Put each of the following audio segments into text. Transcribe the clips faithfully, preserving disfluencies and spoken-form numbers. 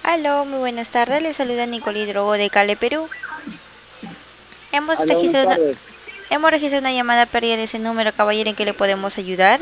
Aló, muy buenas tardes. Le saluda Nicole Hidrogo de Cali, Perú. Hemos Hola, buenas registrado una, tardes. hemos registrado una llamada perdida de ese número, caballero, en que le podemos ayudar.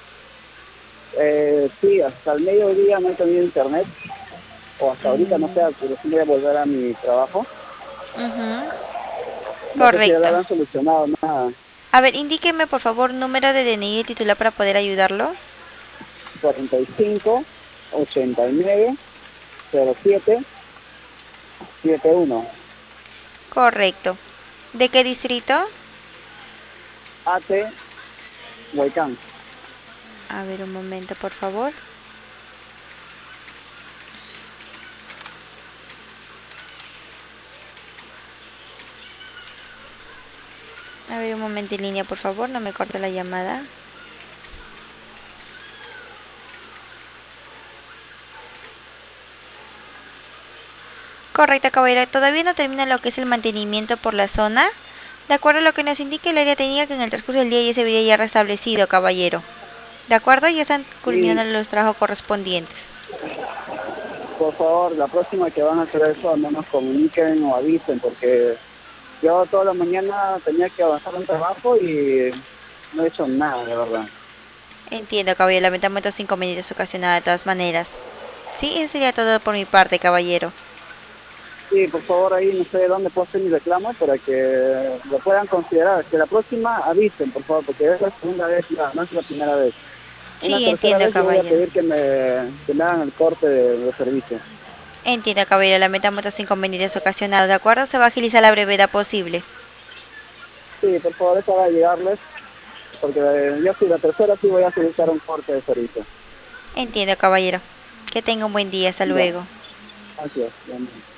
Eh, sí, hasta el mediodía no he tenido internet, o hasta ahorita no sé, Mm, pero sí voy a volver a mi trabajo. ujú, No sé si ya lo correcto. habrán solucionado nada. A ver, indíqueme por favor número de D N I y titular para poder ayudarlo. cuarenta y cinco, ochenta y nueve, cero siete, setenta y uno. Correcto. ¿De qué distrito? A T, Huaycán. A ver, un momento, por favor. A ver, un momento en línea, por favor, no me corte la llamada. Correcto, caballero. Todavía no termina lo que es el mantenimiento por la zona. De acuerdo a lo que nos indica el área técnica, que en el transcurso del día ya se vería ya restablecido, caballero. De acuerdo, ya están Y culminando los trabajos correspondientes. por favor, la próxima que van a hacer eso, al menos comuniquen o avisen, porque yo toda la mañana tenía que avanzar en trabajo y no he hecho nada, de verdad. Entiendo, caballero. Lamentamos estos inconvenientes ocasionados de todas maneras. Sí, eso sería todo por mi parte, caballero. Sí, por favor, ahí no sé dónde puedo hacer mi reclamo para que lo puedan considerar. Que la próxima avisen, por favor, porque es la segunda vez, ya, no es la primera vez. Una Sí, tercera entiendo, vez yo voy a caballero. pedir que me, que me hagan el corte de los servicios. Entiendo, caballero. Lamentamos estos inconvenientes ocasionados, ¿de acuerdo? Se va a agilizar a la brevedad posible. Sí, por favor, eso va a llegarles, porque eh, yo sí, la tercera sí voy a solicitar un corte de servicio. Entiendo, caballero. Que tenga un buen día. Hasta Ya, luego. gracias.